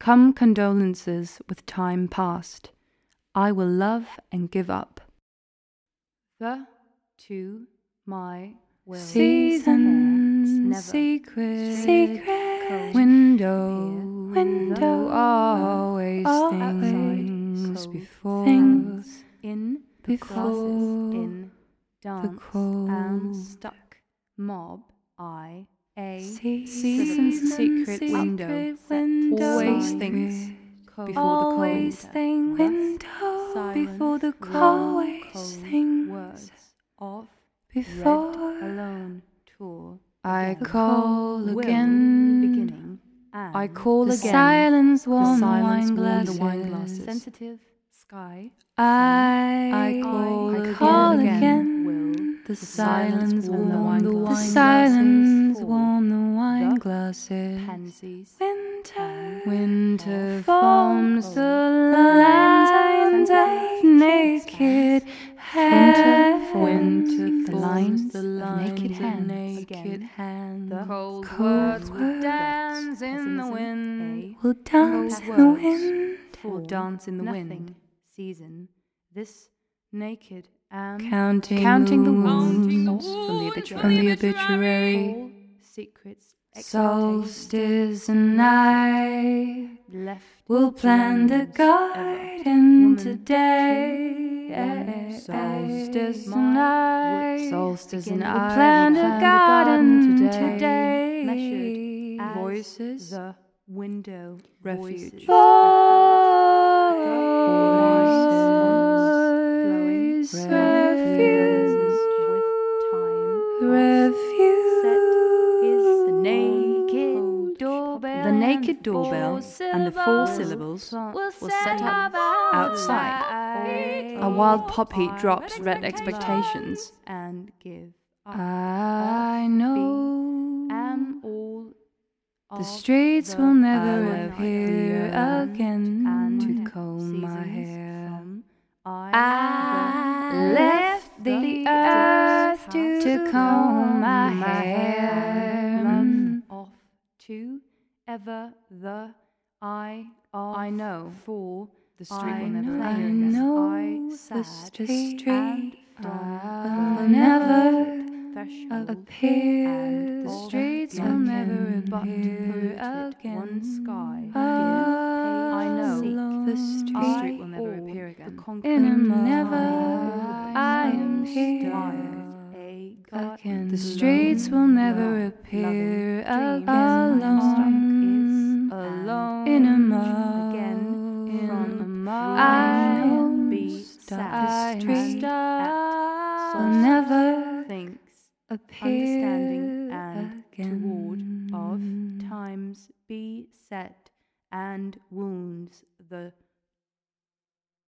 Come condolences with time past, I will love and give up. The to my will. Season, secret, window, always things before, in before in dance, the cold. am stuck, mob, a Season's secret window, always thinks before the cold, always think window before the cold, always think words of before Red Alone tour. I call Will again. beginning. And I call the again. Silence warm the the wine wine glasses. glasses. Sensitive sky. I call again. Will The silence warm the wine glasses. The silence warm the wine The glasses. Pansies. Winter forms the lines of naked hands. Winter the lines the of naked hands. Naked hands. The Cold words will dance in the wind. Will dance dance in the wind. Will dance in the wind. Season. This naked am Counting the wounds wounds from the obituary. All Secrets. Solstice and I Left will plan the garden today. Solstice and I will plan the garden today. Measured as Voices, the window. refuge. Voices, refuge, with time. refuge. Is the naked doorbell. The naked doorbell and the 4 syllables will set up outside. A wild poppy drops red expectations and give up. I know Am all the streets will never I appear and again to comb my seasons hair. from I left the earth to comb my hair. Off to ever the I know for the street will never I appear know again. the Sad street and will never threshold appear. and The all streets will black never but appear polluted again. one sky. I know the the street street will never appear again. in a never I am here here again. The streets will never appear again. Alone in a mall. Again from a mile. I know Be sad. the street will never Thinks appear understanding and again. toward of times be set and wounds the